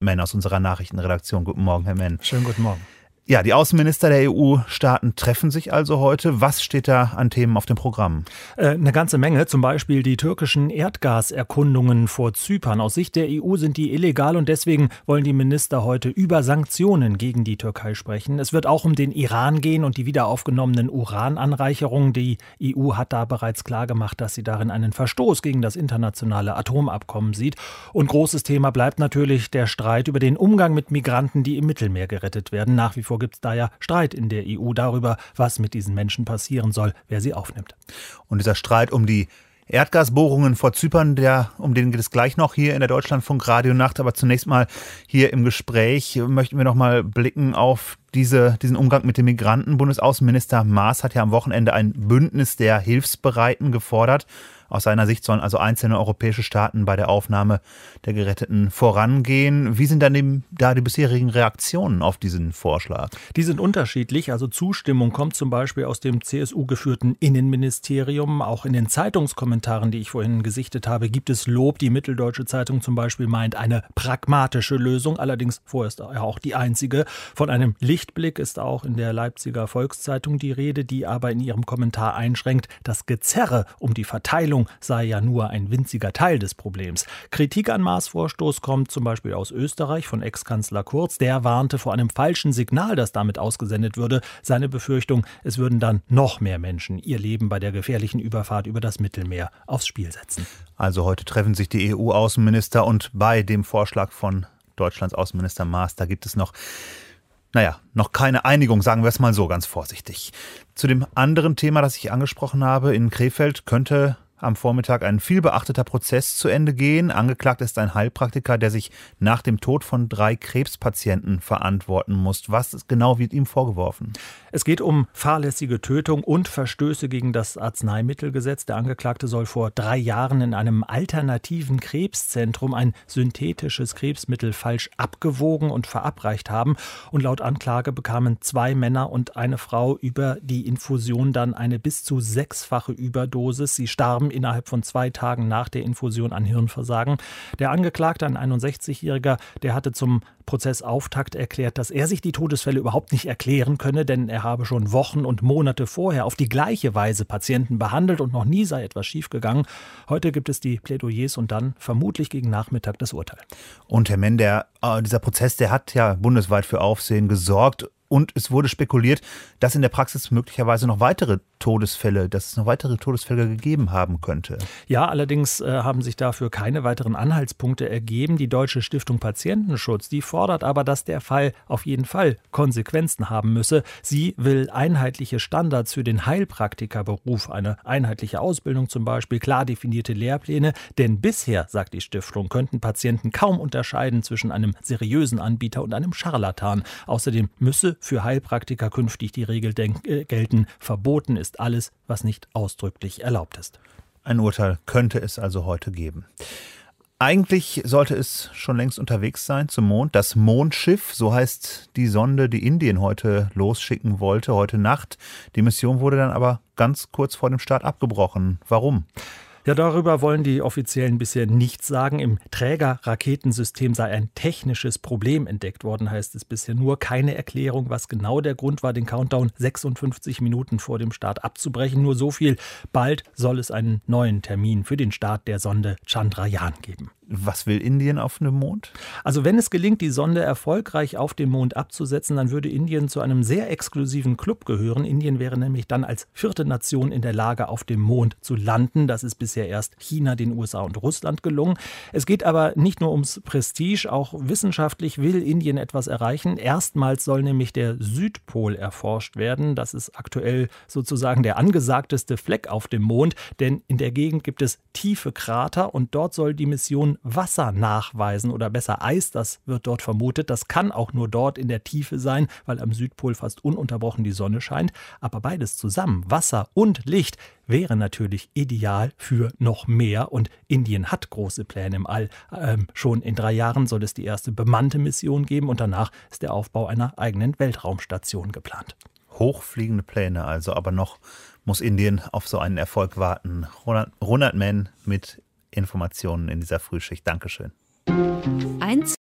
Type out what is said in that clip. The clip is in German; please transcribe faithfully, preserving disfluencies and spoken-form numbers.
Menn aus unserer Nachrichtenredaktion. Guten Morgen, Herr Menn. Schönen guten Morgen. Ja, die Außenminister der E U-Staaten treffen sich also heute. Was steht da an Themen auf dem Programm? Äh, eine ganze Menge, zum Beispiel die türkischen Erdgaserkundungen vor Zypern. Aus Sicht der E U sind die illegal und deswegen wollen die Minister heute über Sanktionen gegen die Türkei sprechen. Es wird auch um den Iran gehen und die wiederaufgenommenen Urananreicherungen. Die E U hat da bereits klargemacht, dass sie darin einen Verstoß gegen das internationale Atomabkommen sieht. Und großes Thema bleibt natürlich der Streit über den Umgang mit Migranten, die im Mittelmeer gerettet werden. Nach wie vor gibt es da ja Streit in der E U darüber, was mit diesen Menschen passieren soll, wer sie aufnimmt. Und dieser Streit um die Erdgasbohrungen vor Zypern, der, um den geht es gleich noch hier in der Deutschlandfunk Radionacht. Aber zunächst mal hier im Gespräch möchten wir noch mal blicken auf diese, diesen Umgang mit den Migranten. Bundesaußenminister Maas hat ja am Wochenende ein Bündnis der Hilfsbereiten gefordert. Aus seiner Sicht sollen also einzelne europäische Staaten bei der Aufnahme der Geretteten vorangehen. Wie sind dann eben da die bisherigen Reaktionen auf diesen Vorschlag? Die sind unterschiedlich. Also Zustimmung kommt zum Beispiel aus dem C S U-geführten Innenministerium. Auch in den Zeitungskommentaren, die ich vorhin gesichtet habe, gibt es Lob. Die Mitteldeutsche Zeitung zum Beispiel meint eine pragmatische Lösung. Allerdings vorerst auch die einzige. Von einem Lichtblick ist auch in der Leipziger Volkszeitung die Rede, die aber in ihrem Kommentar einschränkt, das Gezerre um die Verteilung sei ja nur ein winziger Teil des Problems. Kritik an Maas' Vorstoß kommt zum Beispiel aus Österreich von Ex-Kanzler Kurz. Der warnte vor einem falschen Signal, das damit ausgesendet würde. Seine Befürchtung, es würden dann noch mehr Menschen ihr Leben bei der gefährlichen Überfahrt über das Mittelmeer aufs Spiel setzen. Also heute treffen sich die E U-Außenminister und bei dem Vorschlag von Deutschlands Außenminister Maas, da gibt es noch Naja, noch keine Einigung, sagen wir es mal so ganz vorsichtig. Zu dem anderen Thema, das ich angesprochen habe, in Krefeld könnte am Vormittag ein vielbeachteter Prozess zu Ende gehen. Angeklagt ist ein Heilpraktiker, der sich nach dem Tod von drei Krebspatienten verantworten muss. Was genau wird ihm vorgeworfen? Es geht um fahrlässige Tötung und Verstöße gegen das Arzneimittelgesetz. Der Angeklagte soll vor drei Jahren in einem alternativen Krebszentrum ein synthetisches Krebsmittel falsch abgewogen und verabreicht haben. Und laut Anklage bekamen zwei Männer und eine Frau über die Infusion dann eine bis zu sechsfache Überdosis. Sie starben innerhalb von zwei Tagen nach der Infusion an Hirnversagen. Der Angeklagte, ein einundsechzigjähriger, der hatte zum Prozessauftakt erklärt, dass er sich die Todesfälle überhaupt nicht erklären könne, denn er habe schon Wochen und Monate vorher auf die gleiche Weise Patienten behandelt und noch nie sei etwas schiefgegangen. Heute gibt es die Plädoyers und dann vermutlich gegen Nachmittag das Urteil. Und Herr Menn, der, äh, dieser Prozess, der hat ja bundesweit für Aufsehen gesorgt. Und es wurde spekuliert, dass in der Praxis möglicherweise noch weitere Todesfälle, dass es noch weitere Todesfälle gegeben haben könnte. Ja, allerdings äh, haben sich dafür keine weiteren Anhaltspunkte ergeben. Die Deutsche Stiftung Patientenschutz, die fordert aber, dass der Fall auf jeden Fall Konsequenzen haben müsse. Sie will einheitliche Standards für den Heilpraktikerberuf, eine einheitliche Ausbildung zum Beispiel, klar definierte Lehrpläne. Denn bisher, sagt die Stiftung, könnten Patienten kaum unterscheiden zwischen einem seriösen Anbieter und einem Scharlatan. Außerdem müsse für Heilpraktiker künftig die Regel denk- äh, gelten, verboten ist alles, was nicht ausdrücklich erlaubt ist. Ein Urteil könnte es also heute geben. Eigentlich sollte es schon längst unterwegs sein zum Mond. Das Mondschiff, so heißt die Sonde, die Indien heute losschicken wollte, heute Nacht. Die Mission wurde dann aber ganz kurz vor dem Start abgebrochen. Warum? Ja, darüber wollen die Offiziellen bisher nichts sagen. Im Trägerraketensystem sei ein technisches Problem entdeckt worden, heißt es bisher nur. Keine Erklärung, was genau der Grund war, den Countdown sechsundfünfzig Minuten vor dem Start abzubrechen. Nur so viel. Bald soll es einen neuen Termin für den Start der Sonde Chandrayaan geben. Was will Indien auf dem Mond? Also wenn es gelingt, die Sonde erfolgreich auf dem Mond abzusetzen, dann würde Indien zu einem sehr exklusiven Club gehören. Indien wäre nämlich dann als vierte Nation in der Lage, auf dem Mond zu landen. Das ist bisher erst China, den U S A und Russland gelungen. Es geht aber nicht nur ums Prestige, auch wissenschaftlich will Indien etwas erreichen. Erstmals soll nämlich der Südpol erforscht werden. Das ist aktuell sozusagen der angesagteste Fleck auf dem Mond, denn in der Gegend gibt es tiefe Krater und dort soll die Mission Wasser nachweisen oder besser Eis, das wird dort vermutet. Das kann auch nur dort in der Tiefe sein, weil am Südpol fast ununterbrochen die Sonne scheint. Aber beides zusammen, Wasser und Licht, wäre natürlich ideal für noch mehr. Und Indien hat große Pläne im All. Ähm, schon in drei Jahren soll es die erste bemannte Mission geben und danach ist der Aufbau einer eigenen Weltraumstation geplant. Hochfliegende Pläne also, aber noch muss Indien auf so einen Erfolg warten. Ronald, Ronald Menn mit Informationen in dieser Frühschicht. Dankeschön. Eins